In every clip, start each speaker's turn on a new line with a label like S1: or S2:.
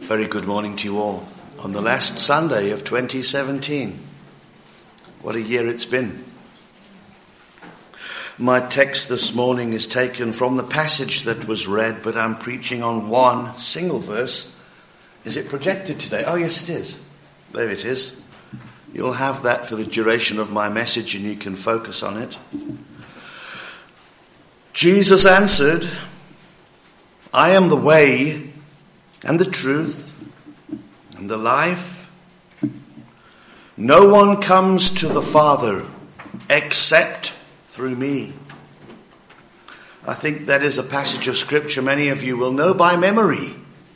S1: Very good morning to you all on the last Sunday of 2017. What a year it's been. My text this morning is taken from the passage that was read, but I'm preaching on one single verse. Is it projected today? Oh, yes, it is. There it is. You'll have that for the duration of my message and you can focus on it. Jesus answered, I am the way and the truth and the life. No one comes to the Father except through me. I think that is a passage of scripture many of you will know by memory.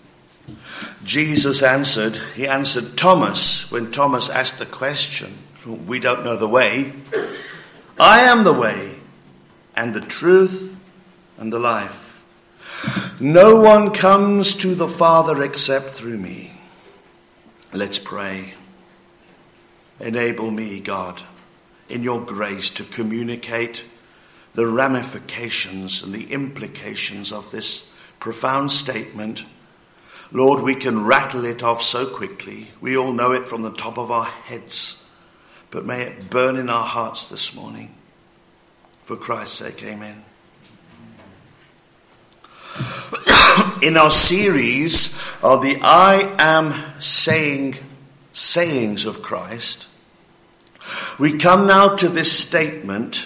S1: Jesus answered, he answered Thomas when Thomas asked the question, we don't know the way. I am the way and the truth and the life. No one comes to the Father except through me. Let's pray. Enable me, God, in your grace to communicate the ramifications and the implications of this profound statement. Lord, we can rattle it off so quickly. We all know it from the top of our heads. But may it burn in our hearts this morning. For Christ's sake, amen. In our series of the I am sayings of Christ, we come now to this statement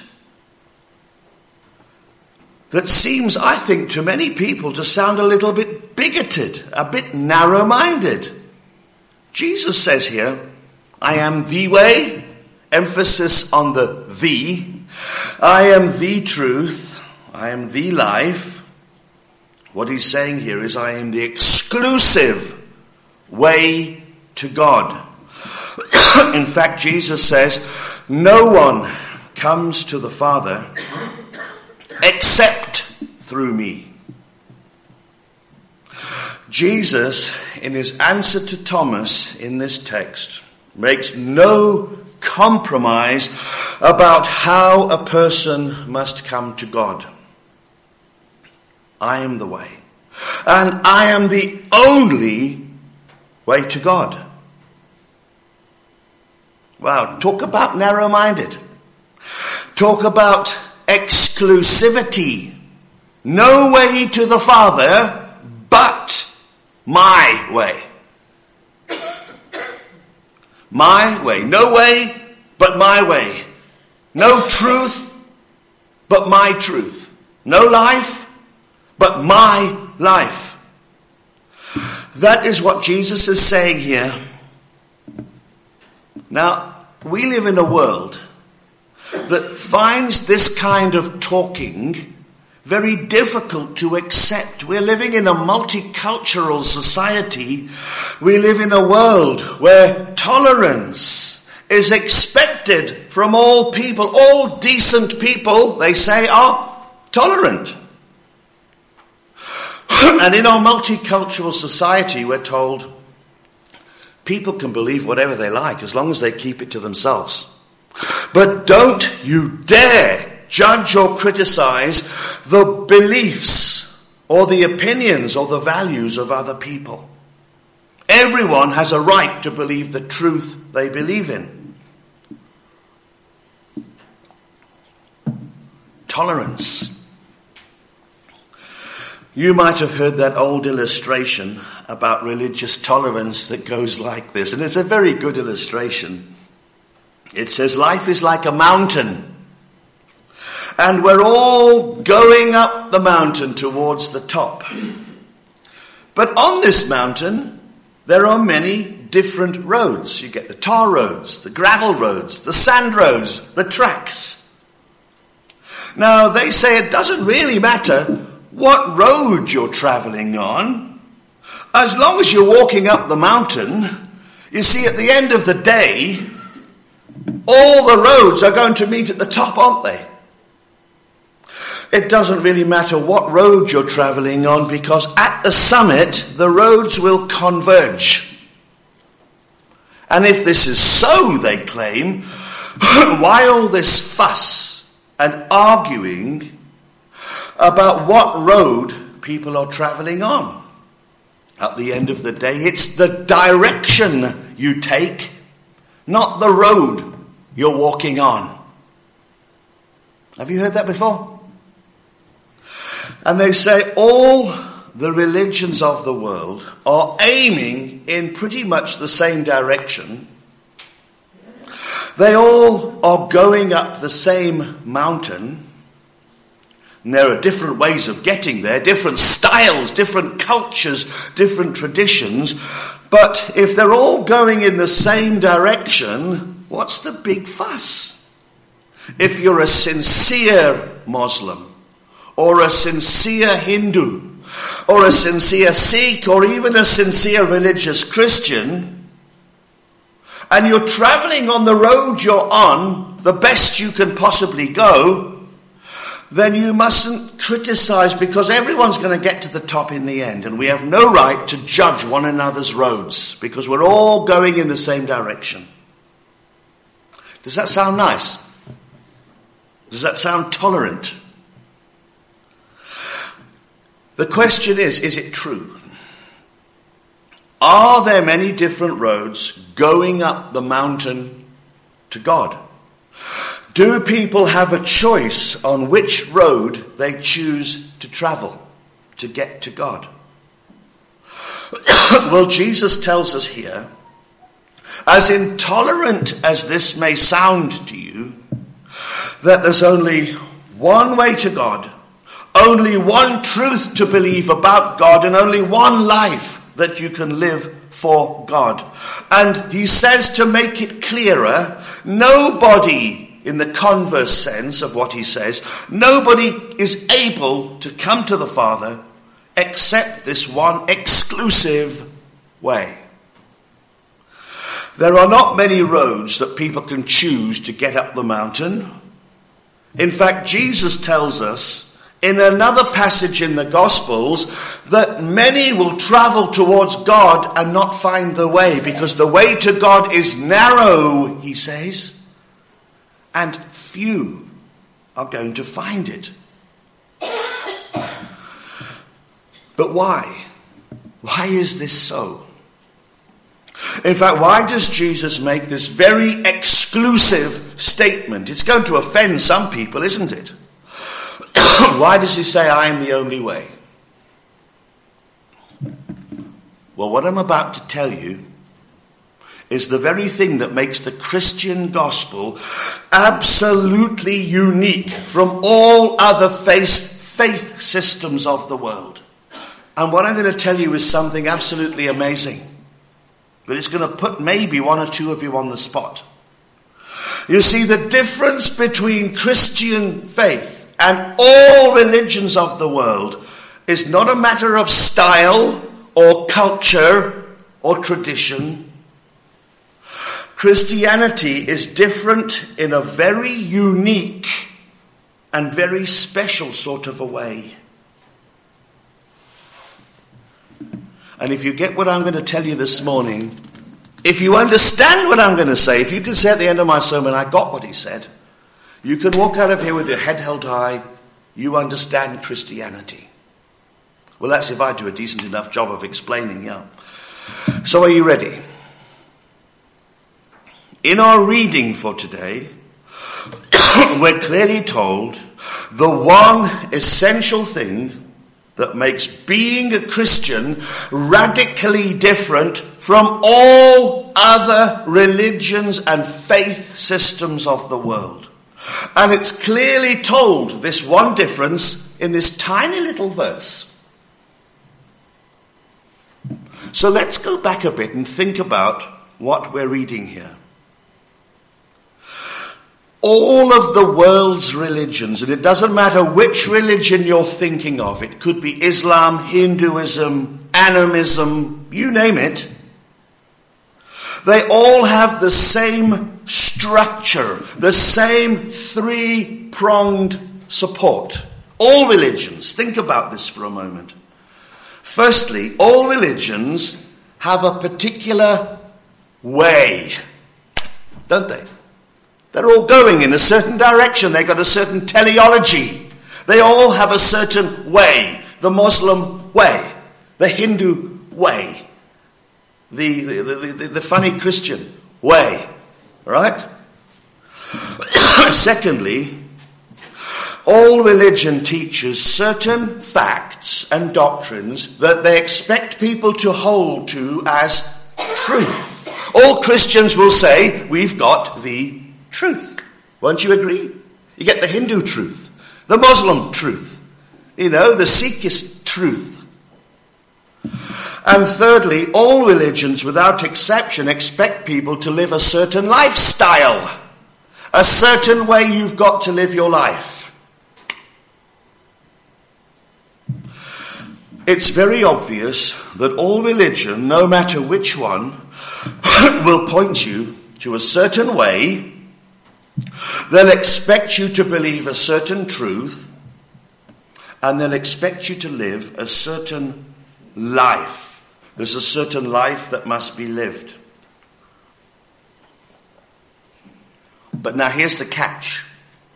S1: that seems, I think, to many people to sound a little bit bigoted, a bit narrow-minded. Jesus says here, I am the way, emphasis on the. I am the truth, I am the life. What he's saying here is, I am the exclusive way to God. In fact, Jesus says, no one comes to the Father except through me. Jesus, in his answer to Thomas in this text, makes no compromise about how a person must come to God. I am the way, and I am the only way to God. Wow, talk about narrow-minded. Talk about exclusivity. No way to the Father but my way. My way. No way but my way. No truth but my truth. No life but my life. That is what Jesus is saying here. Now, we live in a world that finds this kind of talking very difficult to accept. We're living in a multicultural society. We live in a world where tolerance is expected from all people. All decent people, they say, are tolerant. And in our multicultural society, we're told people can believe whatever they like as long as they keep it to themselves. But don't you dare judge or criticize the beliefs or the opinions or the values of other people. Everyone has a right to believe the truth they believe in. Tolerance. You might have heard that old illustration about religious tolerance that goes like this, and it's a very good illustration. It says, life is like a mountain, and we're all going up the mountain towards the top. But on this mountain, there are many different roads. You get the tar roads, the gravel roads, the sand roads, the tracks. Now, they say it doesn't really matter what road you're traveling on, as long as you're walking up the mountain. You see, at the end of the day, all the roads are going to meet at the top, aren't they? It doesn't really matter what road you're traveling on, because at the summit, the roads will converge. And if this is so, they claim, why all this fuss and arguing about what road people are traveling on? At the end of the day, it's the direction you take, not the road you're walking on. Have you heard that before? And they say all the religions of the world are aiming in pretty much the same direction. They all are going up the same mountain. And there are different ways of getting there, different styles, different cultures, different traditions. But if they're all going in the same direction, what's the big fuss? If you're a sincere Muslim, or a sincere Hindu, or a sincere Sikh, or even a sincere religious Christian, and you're traveling on the road you're on, the best you can possibly go, then you mustn't criticize, because everyone's going to get to the top in the end, and we have no right to judge one another's roads, because we're all going in the same direction. Does that sound nice? Does that sound tolerant? The question is it true? Are there many different roads going up the mountain to God? Do people have a choice on which road they choose to travel to get to God? Well, Jesus tells us here, as intolerant as this may sound to you, that there's only one way to God, only one truth to believe about God, and only one life that you can live for God. And he says, to make it clearer, nobody, in the converse sense of what he says, nobody is able to come to the Father except this one exclusive way. There are not many roads that people can choose to get up the mountain. In fact, Jesus tells us in another passage in the Gospels that many will travel towards God and not find the way, because the way to God is narrow, he says, and few are going to find it. But why? Why is this so? In fact, why does Jesus make this very exclusive statement? It's going to offend some people, isn't it? Why does he say, I am the only way? Well, what I'm about to tell you is the very thing that makes the Christian gospel absolutely unique from all other faith systems of the world. And what I'm going to tell you is something absolutely amazing. But it's going to put maybe one or two of you on the spot. You see, the difference between Christian faith and all religions of the world is not a matter of style or culture or tradition. Christianity is different in a very unique and very special sort of a way. And if you get what I'm going to tell you this morning, if you understand what I'm going to say, if you can say at the end of my sermon, I got what he said, you can walk out of here with your head held high. You understand Christianity. Well, that's if I do a decent enough job of explaining, yeah. So are you ready? In our reading for today, we're clearly told the one essential thing that makes being a Christian radically different from all other religions and faith systems of the world. And it's clearly told, this one difference, in this tiny little verse. So let's go back a bit and think about what we're reading here. All of the world's religions, and it doesn't matter which religion you're thinking of, it could be Islam, Hinduism, animism, you name it, they all have the same structure, the same three-pronged support. All religions, think about this for a moment. Firstly, all religions have a particular way, don't they? They're all going in a certain direction. They've got a certain teleology. They all have a certain way. The Muslim way, the Hindu way. The funny Christian way. Right? Secondly, all religion teaches certain facts and doctrines that they expect people to hold to as truth. All Christians will say, we've got the truth. Won't you agree? You get the Hindu truth, the Muslim truth, the Sikhist truth. And thirdly, all religions without exception expect people to live a certain lifestyle, a certain way you've got to live your life. It's very obvious that all religion, no matter which one, will point you to a certain way. They'll expect you to believe a certain truth, and they'll expect you to live a certain life. There's a certain life that must be lived. But now here's the catch.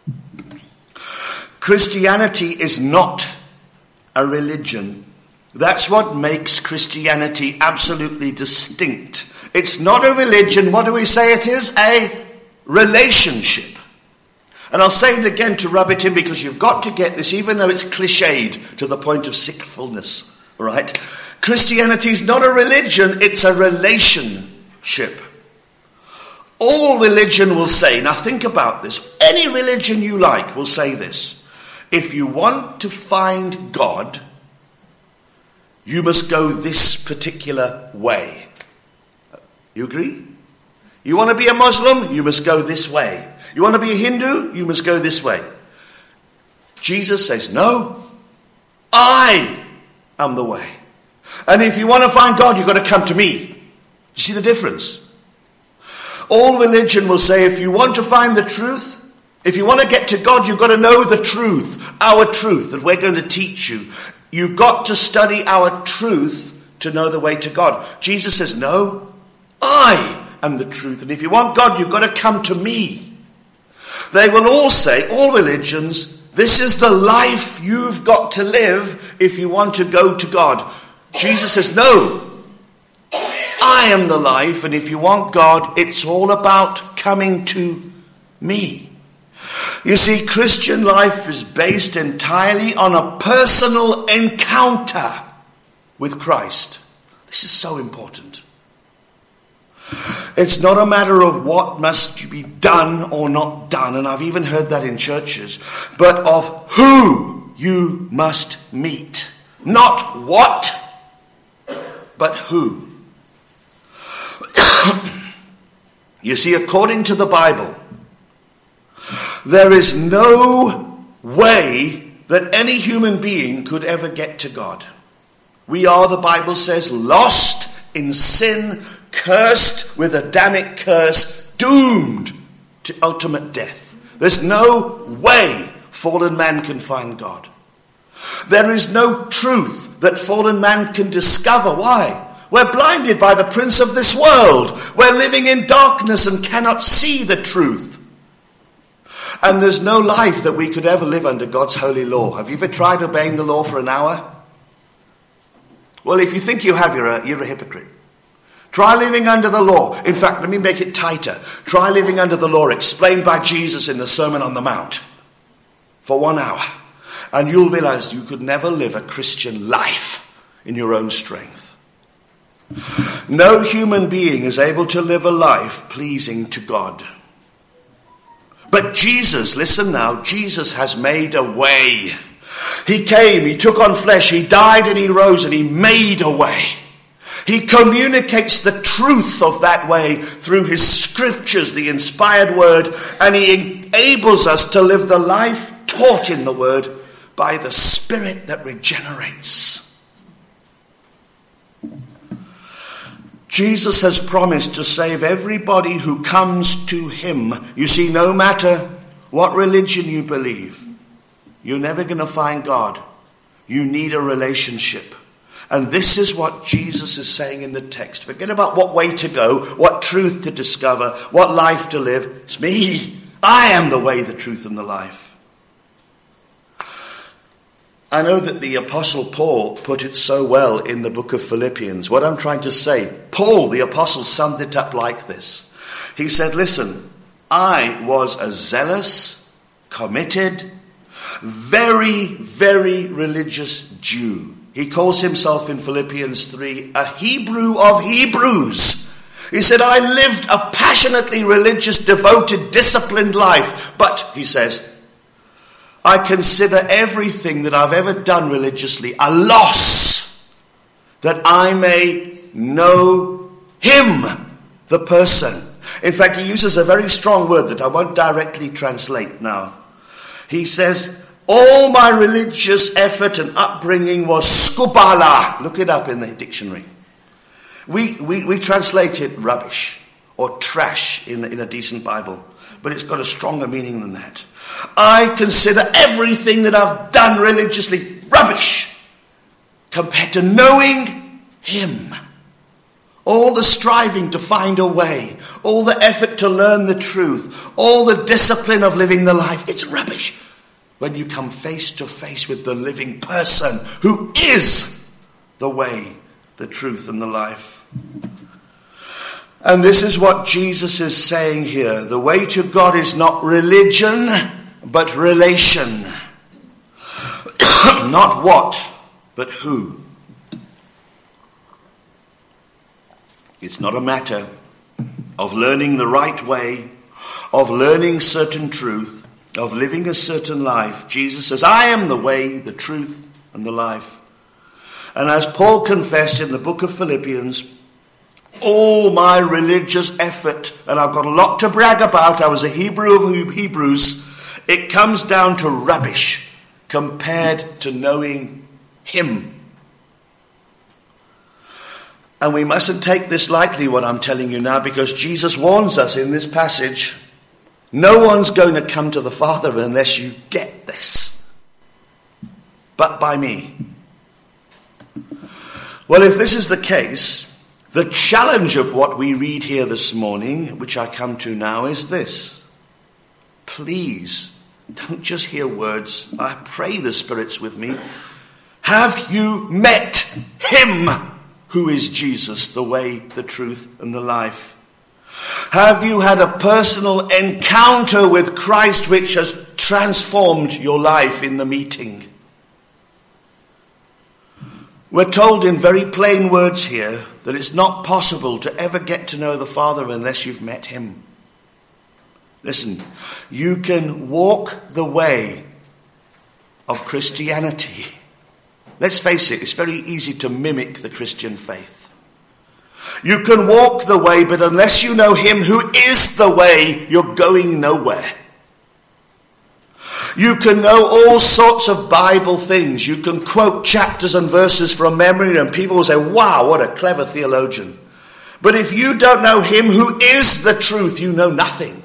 S1: Christianity is not a religion. That's what makes Christianity absolutely distinct. It's not a religion. What do we say it is? A relationship. And I'll say it again to rub it in, because you've got to get this, even though it's cliched to the point of sickfulness. Right? Christianity is not a religion, it's a relationship. All religion will say, now think about this, any religion you like will say this: if you want to find God, you must go this particular way. You agree? You want to be a Muslim? You must go this way. You want to be a Hindu? You must go this way. Jesus says, no, I am the way. And if you want to find God, you've got to come to me. You see the difference? All religion will say, if you want to find the truth, if you want to get to God, you've got to know the truth, our truth that we're going to teach you. You've got to study our truth to know the way to God. Jesus says, no, I am the truth. And if you want God, you've got to come to me. They will all say, all religions, this is the life you've got to live if you want to go to God. Jesus says, no, I am the life, and if you want God, it's all about coming to me. You see, Christian life is based entirely on a personal encounter with Christ. This is so important. It's not a matter of what must be done or not done, and I've even heard that in churches, but of who you must meet. Not what, but who. You see, according to the Bible, there is no way that any human being could ever get to God. We are, the Bible says, lost in sin, cursed with Adamic curse, doomed to ultimate death. There's no way fallen man can find God. There is no truth that fallen man can discover. Why? We're blinded by the prince of this world. We're living in darkness and cannot see the truth. And there's no life that we could ever live under God's holy law. Have you ever tried obeying the law for an hour? Well, if you think you have, you're a hypocrite. Try living under the law. In fact, let me make it tighter. Try living under the law explained by Jesus in the Sermon on the Mount for 1 hour. And you'll realize you could never live a Christian life in your own strength. No human being is able to live a life pleasing to God. But Jesus, listen now, Jesus has made a way. He came, he took on flesh, he died and he rose and he made a way. He communicates the truth of that way through his scriptures, the inspired word, and he enables us to live the life taught in the word by the Spirit that regenerates. Jesus has promised to save everybody who comes to him. You see, no matter what religion you believe, you're never going to find God. You need a relationship. And this is what Jesus is saying in the text. Forget about what way to go, what truth to discover, what life to live. It's me. I am the way, the truth, and the life. I know that the Apostle Paul put it so well in the book of Philippians. What I'm trying to say, Paul, the Apostle, summed it up like this. He said, listen, I was a zealous, committed, very, very religious Jew. He calls himself in Philippians 3 a Hebrew of Hebrews. He said, I lived a passionately religious, devoted, disciplined life. But, he says, I consider everything that I've ever done religiously a loss, that I may know him, the person. In fact, he uses a very strong word that I won't directly translate now. He says, all my religious effort and upbringing was skubala. Look it up in the dictionary. We translate it rubbish or trash in a decent Bible, but it's got a stronger meaning than that. I consider everything that I've done religiously rubbish compared to knowing him. All the striving to find a way, all the effort to learn the truth, all the discipline of living the life, it's rubbish when you come face to face with the living person who is the way, the truth, and the life. And this is what Jesus is saying here. The way to God is not religion, but relation. Not what, but who. It's not a matter of learning the right way, of learning certain truth, of living a certain life. Jesus says, I am the way, the truth, and the life. And as Paul confessed in the book of Philippians, all my religious effort, and I've got a lot to brag about, I was a Hebrew of Hebrews, it comes down to rubbish compared to knowing him. And we mustn't take this lightly, what I'm telling you now, because Jesus warns us in this passage, no one's going to come to the Father unless you get this, but by me. Well, if this is the case, the challenge of what we read here this morning, which I come to now, is this. Please, don't just hear words. I pray the Spirit's with me. Have you met him who is Jesus, the way, the truth, and the life? Have you had a personal encounter with Christ which has transformed your life in the meeting? We're told in very plain words here that it's not possible to ever get to know the Father unless you've met him. Listen, you can walk the way of Christianity. Let's face it, it's very easy to mimic the Christian faith. You can walk the way, but unless you know him who is the way, you're going nowhere. You can know all sorts of Bible things. You can quote chapters and verses from memory, and people will say, wow, what a clever theologian. But if you don't know him who is the truth, you know nothing.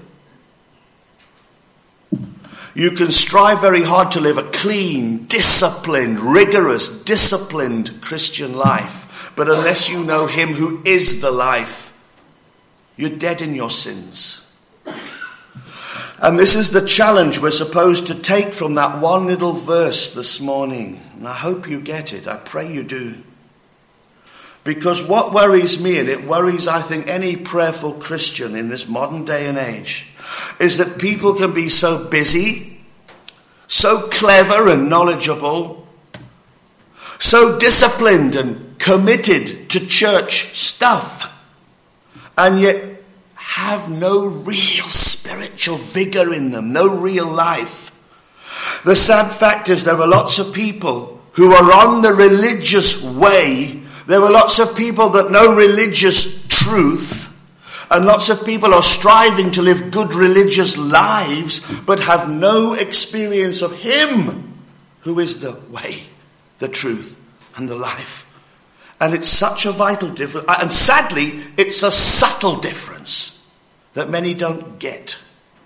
S1: You can strive very hard to live a clean, disciplined, rigorous, disciplined Christian life. But unless you know him who is the life, you're dead in your sins. And this is the challenge we're supposed to take from that one little verse this morning. And I hope you get it. I pray you do. Because what worries me, and it worries, I think, any prayerful Christian in this modern day and age, is that people can be so busy, so clever and knowledgeable, so disciplined and committed to church stuff, and yet have no real spiritual vigor in them, no real life. The sad fact is there are lots of people who are on the religious way. There are lots of people that know religious truth, and lots of people are striving to live good religious lives, but have no experience of him who is the way, the truth, and the life. And it's such a vital difference, and sadly, it's a subtle difference that many don't get.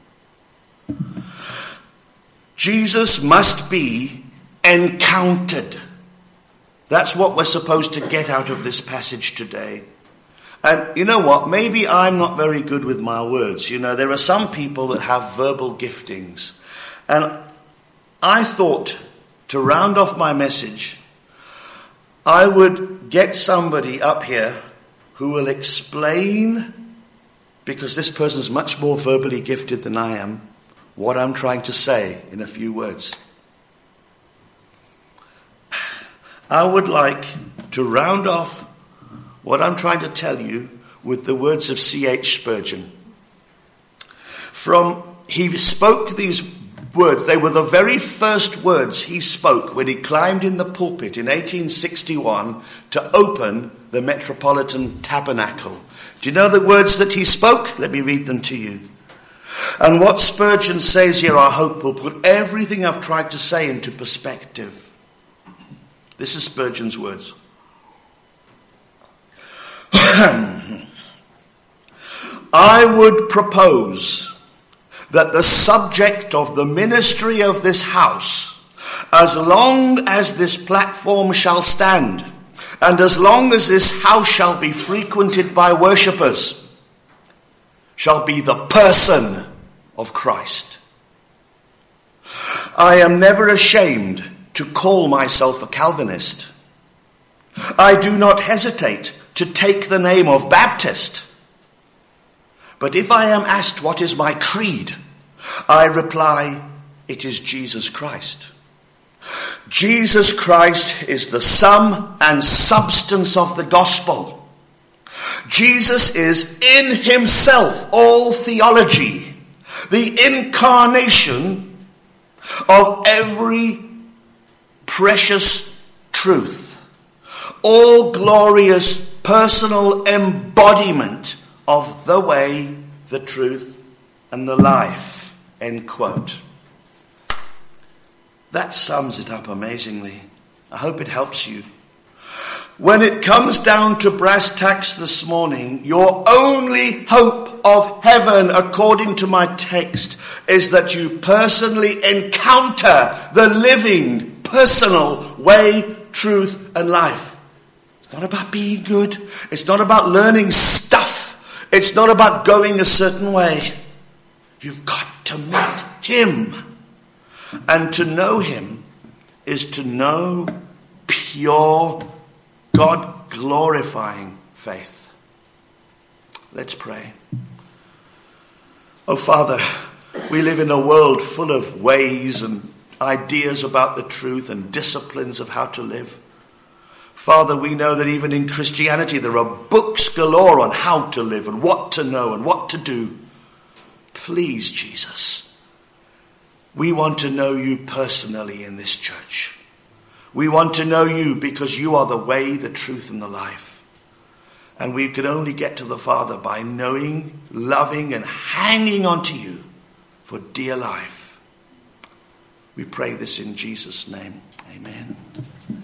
S1: Jesus must be encountered. That's what we're supposed to get out of this passage today. And you know what? Maybe I'm not very good with my words. You know, there are some people that have verbal giftings. And I thought to round off my message, I would get somebody up here who will explain, because this person's much more verbally gifted than I am, what I'm trying to say in a few words. I would like to round off what I'm trying to tell you with the words of C.H. Spurgeon. He spoke these words. They were the very first words he spoke when he climbed in the pulpit in 1861 to open the Metropolitan Tabernacle. Do you know the words that he spoke? Let me read them to you. And what Spurgeon says here, I hope, will put everything I've tried to say into perspective. This is Spurgeon's words. I would propose that the subject of the ministry of this house, as long as this platform shall stand, and as long as this house shall be frequented by worshippers, shall be the person of Christ. I am never ashamed to call myself a Calvinist. I do not hesitate to take the name of Baptist. But if I am asked what is my creed, I reply, it is Jesus Christ. Jesus Christ is the sum and substance of the gospel. Jesus is in himself all theology, the incarnation of every precious truth, all glorious personal embodiment of the way, the truth, and the life. End quote. That sums it up amazingly. I hope it helps you. When it comes down to brass tacks this morning, your only hope of heaven, according to my text, is that you personally encounter the living, personal way, truth, and life. It's not about being good. It's not about learning stuff. It's not about going a certain way. You've got to meet him. And to know him is to know pure, God-glorifying faith. Let's pray. Oh, Father, we live in a world full of ways and ideas about the truth and disciplines of how to live. Father, we know that even in Christianity there are books galore on how to live and what to know and what to do. Please, Jesus, we want to know you personally in this church. We want to know you because you are the way, the truth, and the life. And we can only get to the Father by knowing, loving, and hanging on to you for dear life. We pray this in Jesus' name. Amen.